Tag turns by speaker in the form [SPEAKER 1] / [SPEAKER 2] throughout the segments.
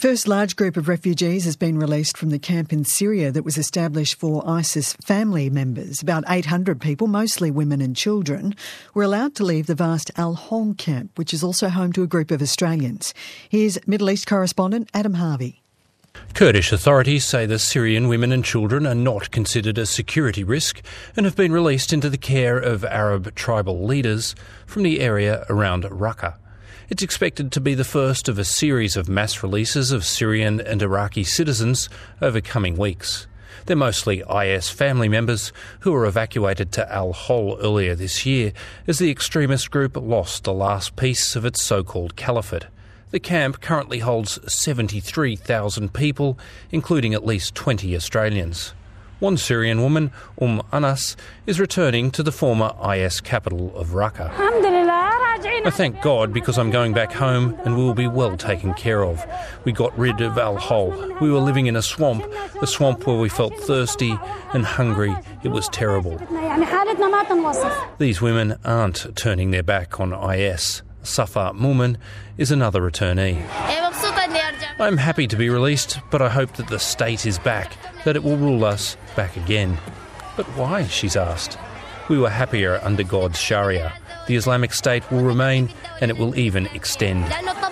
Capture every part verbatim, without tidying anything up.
[SPEAKER 1] First large group of refugees has been released from the camp in Syria that was established for ISIS family members. About eight hundred people, mostly women and children, were allowed to leave the vast Al-Hol camp, which is also home to a group of Australians. Here's Middle East correspondent Adam Harvey.
[SPEAKER 2] Kurdish authorities say the Syrian women and children are not considered a security risk and have been released into the care of Arab tribal leaders from the area around Raqqa. It's expected to be the first of a series of mass releases of Syrian and Iraqi citizens over coming weeks. They're mostly I S family members who were evacuated to Al-Hol earlier this year as the extremist group lost the last piece of its so-called caliphate. The camp currently holds seventy-three thousand people, including at least twenty Australians. One Syrian woman, Umm Anas, is returning to the former I S capital of Raqqa. I thank God because I'm going back home and we will be well taken care of. We got rid of Al-Hol. We were living in a swamp, a swamp where we felt thirsty and hungry. It was terrible. These women aren't turning their back on I S. Safa Mumin is another returnee. I'm happy to be released, but I hope that the state is back, that it will rule us back again. But why, she's asked. We were happier under God's Sharia. The Islamic State will remain, and it will even extend.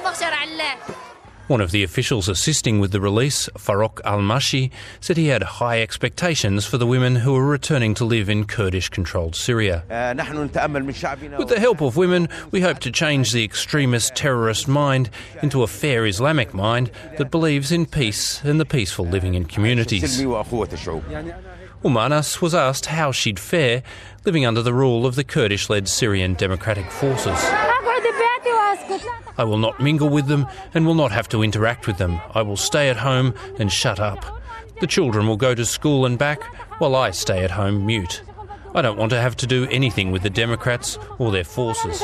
[SPEAKER 2] One of the officials assisting with the release, Farouk Al-Mashi, said he had high expectations for the women who were returning to live in Kurdish-controlled Syria. With the help of women, we hope to change the extremist terrorist mind into a fair Islamic mind that believes in peace and the peaceful living in communities. Umm Anas was asked how she'd fare living under the rule of the Kurdish-led Syrian Democratic Forces. I will not mingle with them and will not have to interact with them. I will stay at home and shut up. The children will go to school and back while I stay at home mute. I don't want to have to do anything with the Democrats or their forces.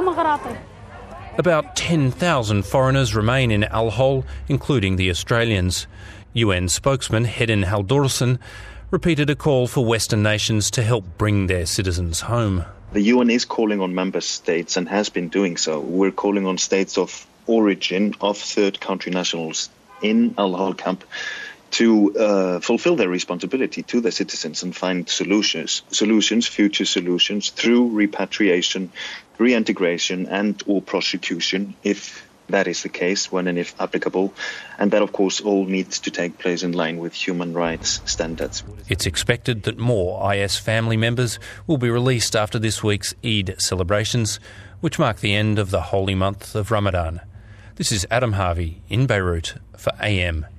[SPEAKER 2] About ten thousand foreigners remain in Al-Hol, including the Australians. U N spokesman Hedin Haldorsen repeated a call for Western nations to help bring their citizens home.
[SPEAKER 3] The U N is calling on member states and has been doing so. We're calling on states of origin of third country nationals in Al-Hol camp to uh, fulfill their responsibility to their citizens and find solutions, solutions, future solutions through repatriation, reintegration and or prosecution if that is the case, when and if applicable, and that, of course, all needs to take place in line with human rights standards.
[SPEAKER 2] It's expected that more I S family members will be released after this week's Eid celebrations, which mark the end of the holy month of Ramadan. This is Adam Harvey in Beirut for A M